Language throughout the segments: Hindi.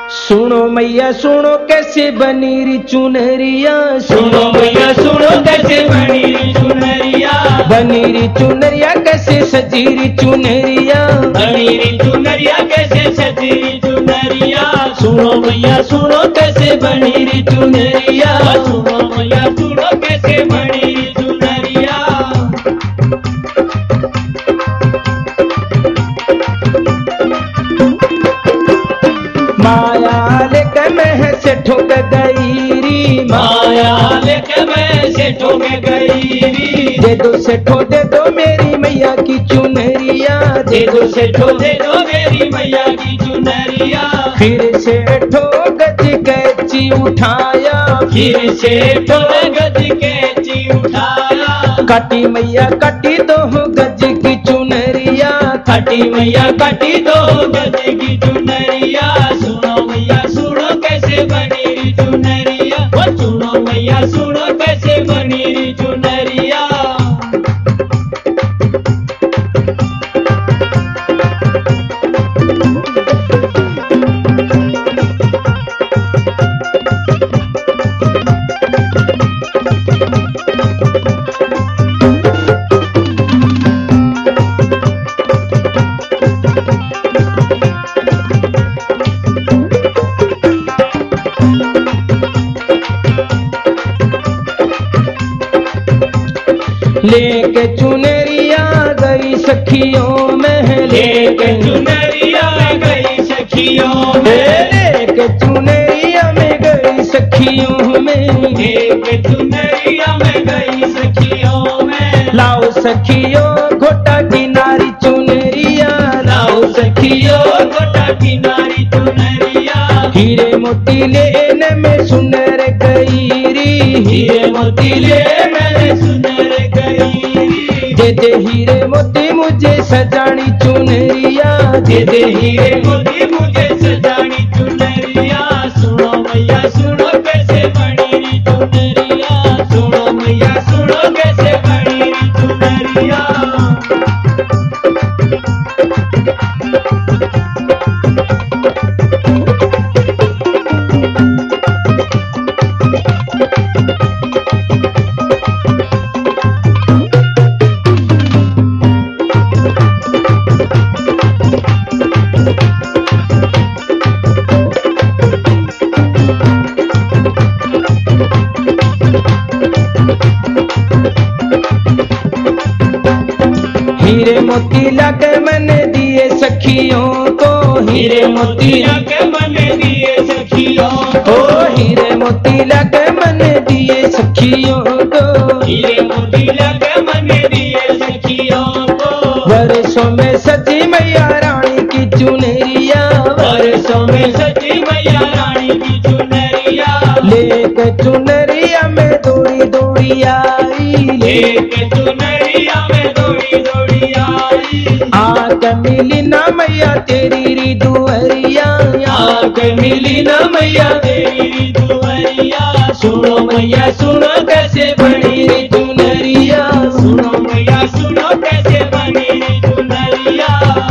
सुनो मैया सुनो कैसे बनी री चुनरिया, सुनो मैया सुनो कैसे बनी री चुनरिया, बनी री चुनरिया कैसे सजी री चुनरिया, बनी री चुनरिया कैसे सजी री चुनरिया। सुनो मैया सुनो कैसे बनी री चुनरिया, सुनो मैया सुनो कैसे बनी री चुनरिया। माया लेके मैं से ठोक गई री, माया लेके मैं से ठोक गई री। दे दो सेठो दे दो मेरी मैया की चुनरिया, दे दो सेठो दे दो मेरी मैया की चुनरिया। फिर सेठो गज कैची उठाया, फिर सेठो गज कैची उठाया। काटी मैया काटी दो गज की चुनरिया, काटी मैया काटी दो गज की चुनरिया। सुनो मैया सुनो कैसे बनी री चुनरिया, ओ सुनो मैया सुनो कैसे बनी री चुनरिया। लेके चुनरिया गई सखियों में, लेके चुनरिया गई सखियों में, लेके चुनरिया में गई सखियों में, लेके चुनरिया में गई सखियों में। लाओ सखियों घोटा किनारी चुनरिया, लाओ सखियों गोटा किनारी चुनरिया। हीरे मोती लेने में सुनर गई री, हीरे मोती ले मैंने सुनर गई री। दे दे हीरे मोती मुझे सजानी चुनरिया, दे दे हीरे मोती मुझे सजानी चुनरिया। सुनो मैया सुनो कैसे बनी री चुनरिया, सुनो मैया सुनो कैसे बनी री चुनरिया। हीरे मोती लगे मैंने दिए सखियों को, हीरे मोती के मैंने दिए सखियों को, ओ हीरे मोती लगे मैंने दिए सखियों को, हीरे मोती के मैंने दिए सखियों को। वर्षों में सजी मैया रानी की चुनरिया, वर्षों में सजी मैया रानी की चुनरिया। लेके चुनरिया में दौड़ी दौड़ी आई, लेके चुनरिया में दौड़ी दौड़ी आई। आग मिली ना मैया तेरी री दुहरिया, आग मिली ना मैया तेरी दुआरिया। सुनो मैया सुनो कैसे बनी री चुनरिया, सुनो मैया सुनो कैसे बनी री चुनरिया।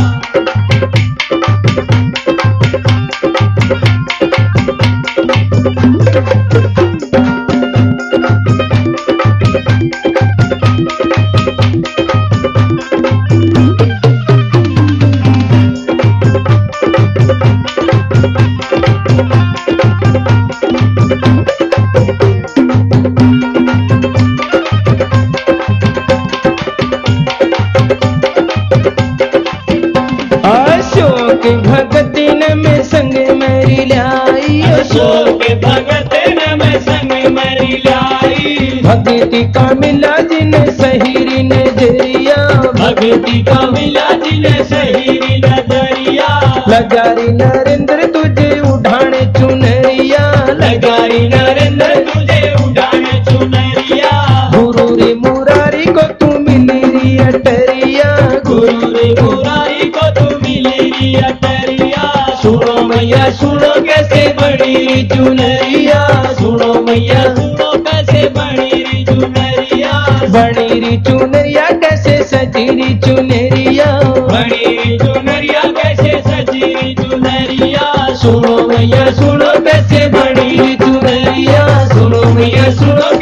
अशोक भगती ने में संग मेरी लाई, अशोक भगत ने मैं संग मरी लाई। भगती का मिला जिन सहीरी नजरिया, भगती का मिला जिन सहीरी नजरिया। लगारी नरेंद्र तुझे उठाने चुनरिया, लगारी नरेंद्र तुझे उड़ाने चुनरिया। गुरु रे मुरारी को तू मिली री अटरिया, गुरु रे मुरारी को तू मिली री अटरिया। सुनो मैया सुनो कैसे बनी री चुनरिया, सुनो मैया सुनो कैसे बनी री चुनरिया। बनी री चुनरिया कैसे सजी री चुनरिया, बनी री चुनरिया कैसे सजी री चुनरिया। सुनो मैया सुनो कैसे बड़ी चुनरिया, सुनो मैया सुनो